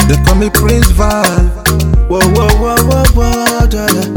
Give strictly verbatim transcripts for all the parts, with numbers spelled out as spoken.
They call me Prince Val. Whoa, whoa, whoa, whoa, whoa, da, da.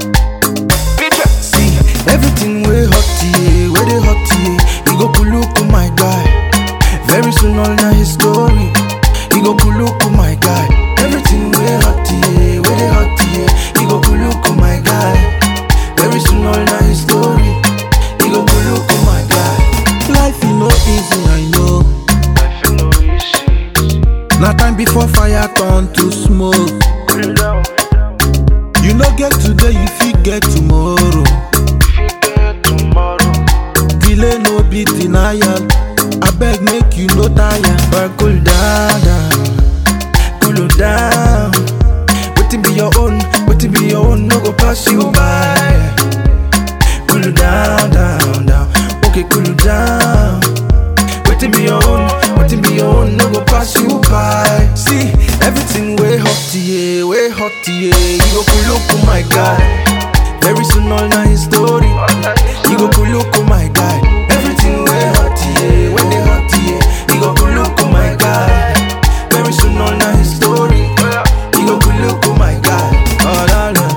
See, everything way hot here, where they hot here. You go kuluku, my guy. Very soon all na his story. You go kuluku, my guy. Everything way hot here, where they hot here. You go kuluku, my guy. Very soon all na his story. You go kuluku, my guy. Life is no easy, I know. Life is no easy. Now time before fire turn to smoke. Cool it down. You no get today, you fit get tomorrow. If you get tomorrow, Delay no be denial. I beg make you no tire. But cool down, down, cool down. Wetin be your own, wetin be your own, no go pass you by. Cool down, down, down. Okay, cool down. Wetin be your own, wetin be your own, no go pass you by. See, everything way hot here, way hot here. You go cool look, my guy. Very soon all na his story. You go cool look, my guy. Everything way hot here, when they hot here. You go cool look, my guy. Very soon all na his story. You go cool look, my guy. Oh la la.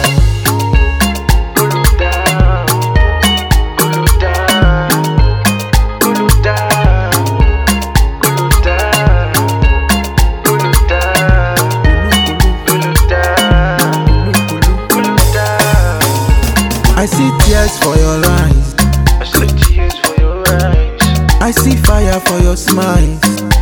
cool it down. Cool it down. Cool it down. Cool it down. Cool it down. Cool it down. Cool it down. I see tears for your eyes. I see tears for your eyes. I see fire for your smiles.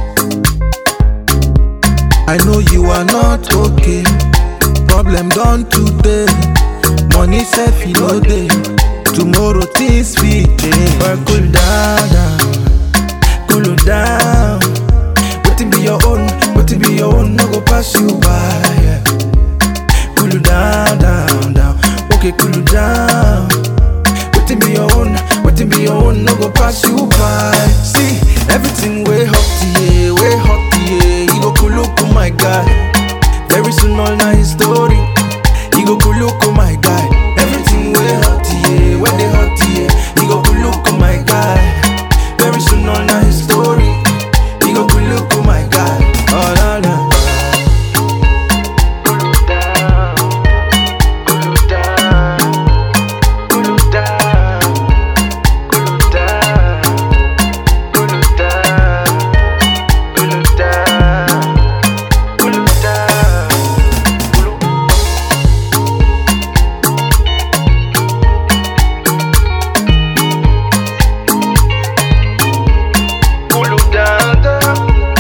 I know you are not okay. Problem done today. Money self you know day. Tomorrow things fit change. But cool down, down, cool down. Wetin be your own, wetin be your own, no go pass you by. Yeah. Cool down, down, down. Okay, cool down. Wetin be your own, wetin be your own, no go pass you by. See, everything way hot here, way hot here. You go cool look, my guy. Very soon all na his story. You go cool look, my guy. Everything way hot here, when they hot here. You go cool look, my guy. Very soon all na his story. You go cool look, my guy. Oh la la. Cool it down. Cool it down. Cool it down. Cool it down. Cool it down. Cool it down. Cool it down. Cool it down, down.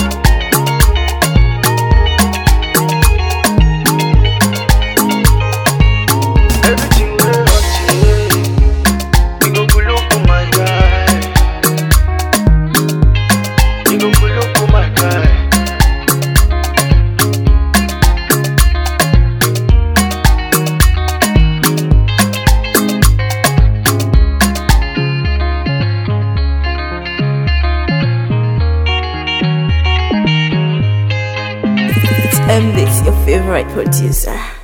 Everything way hot here. You go cool look, my guy. You go cool look, my guy. It's M-Bix, your favorite producer.